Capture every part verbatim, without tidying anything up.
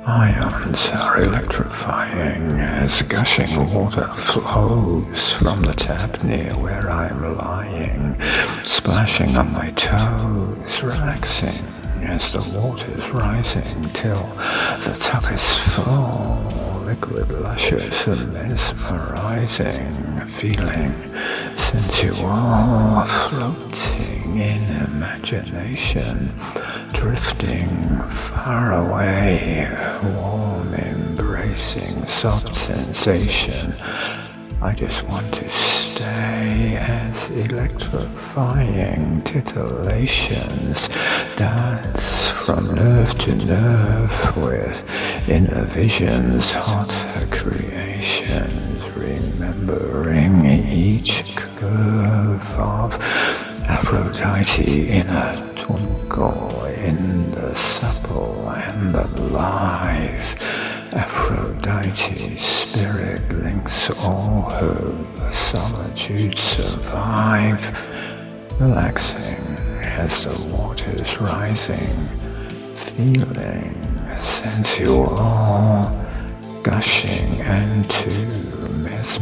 Ions are electrifying as gushing water flows from the tap near where I'm lying, splashing on my toes, relaxing as the water's rising till the tub is full. Liquid, luscious and mesmerizing, feeling sensual, floating in imagination, drifting far away, warm, embracing, soft sensation. I just want to stay as electrifying titillations dance from nerve to nerve with inner visions, hot creations, remembering each curve of Aphrodite in a twinkle, in the supple and alive. Aphrodite's spirit links all her solitude survive, relaxing as the water's rising, feeling sensual, gushing and too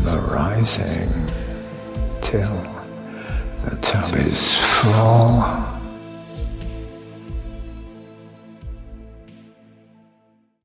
mesmerizing till the tub is full.